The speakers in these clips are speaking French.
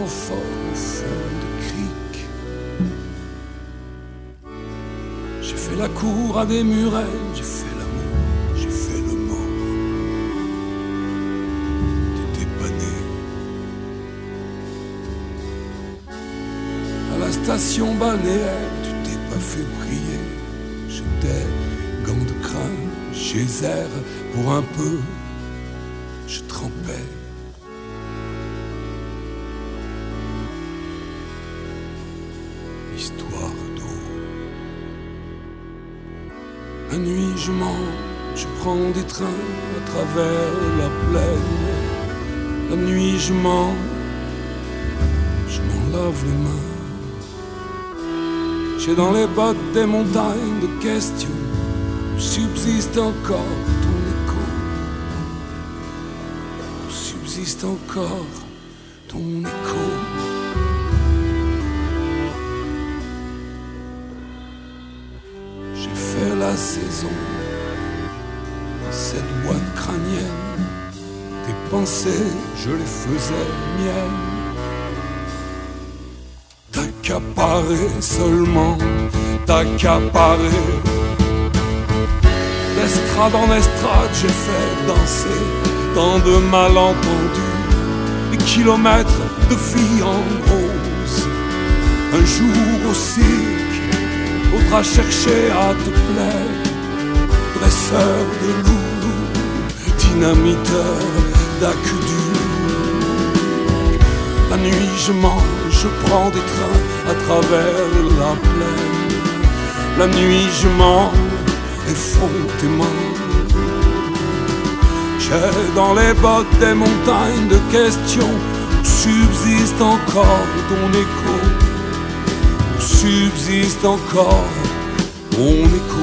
d'enfant au fond de crique. J'ai fait la cour à des murets, j'ai fait l'amour, j'ai fait le mort. T'étais pas né. À la station balnéaire, tu t'es pas fait briller. J'étais gants de crin chez Zer pour un peu, je trempais. Histoire d'eau. La nuit je mens, je prends des trains à travers la plaine. La nuit je mens, je m'en lave les mains. J'ai dans les bottes des montagnes de questions où subsiste encore ton écho. Où subsiste encore ton écho. J'ai fait la saison dans cette boîte crânienne. Tes pensées, je les faisais miennes. T'accaparer seulement, t'accaparer. D'estrade en estrade, j'ai fait danser tant de malentendus, des kilomètres de filles en rose. Un jour au cirque, autre à chercher à te plaire. Dresseur de loups, dynamiteur d'aqueduc. La nuit je mange, je prends des trains à travers la plaine. La nuit je mens, effrontément. J'ai dans les bottes des montagnes de questions où subsiste encore ton écho. Où subsiste encore ton écho.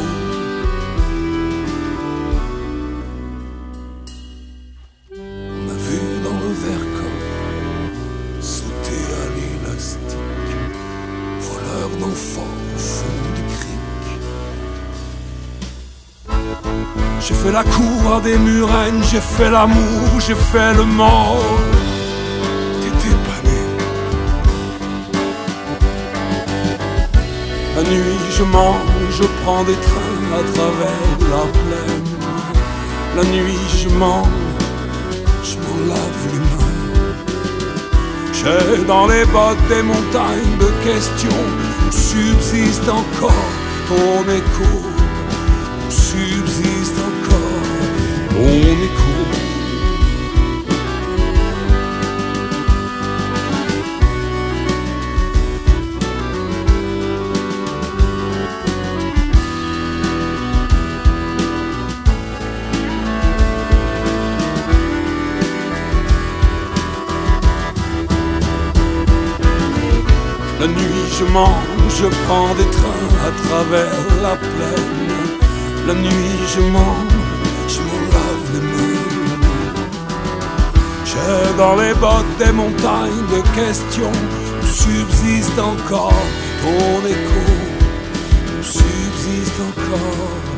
J'ai fait la cour à des murennes, j'ai fait l'amour, j'ai fait le mort. T'étais pas né. La nuit je mens, je prends des trains à travers la plaine. La nuit je mens, je m'en lave les mains. J'ai dans les bottes des montagnes de questions où subsiste encore ton écho. Subsiste encore mon écho. La nuit je mens, je prends des trains à travers la plaine. La nuit je mens, je m'en lave les mains. J'ai dans les bottes des montagnes de questions où subsiste encore ton écho. Où subsiste encore